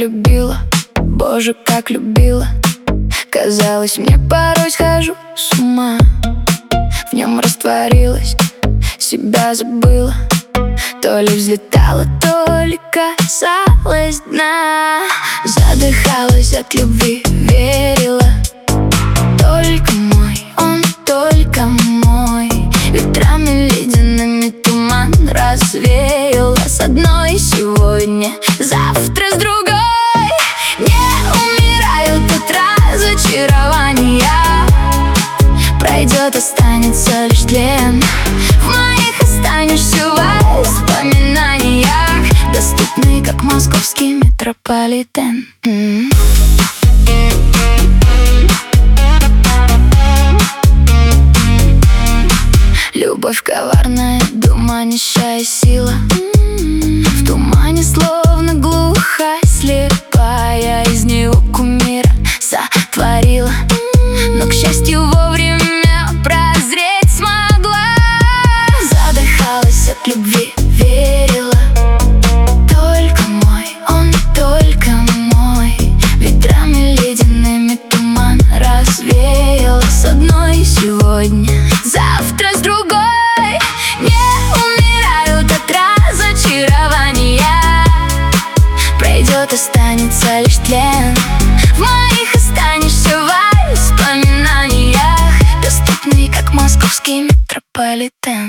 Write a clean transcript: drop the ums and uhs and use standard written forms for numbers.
любила, боже, как любила. Казалось, мне порой схожу с ума. В нем растворилась, себя забыла. То ли взлетала, то ли касалась дна. Задыхалась от любви, верила. Только мой, он только мой. Ветрами ледяными туман развеяла. С одной сегодня, завтра с другой. Не умирают от разочарования. Пройдет, останется лишь тлен. В моих останешься воспоминаниях, доступный, как московский метрополитен. Любовь коварная, дурманящая сила. В тумане словно глухая, слепая. Из него кумира сотворила, но, к счастью, вовремя прозреть смогла. Задыхалась от любви, верила. Только мой, он только мой. Ветрами ледяными туман развеял. С одной сегодня, завтра с другой. Не умирают от разочарования. Пройдет, останется лишь тлен. В моих останешься в воспоминаниях, доступный, как московский метрополитен.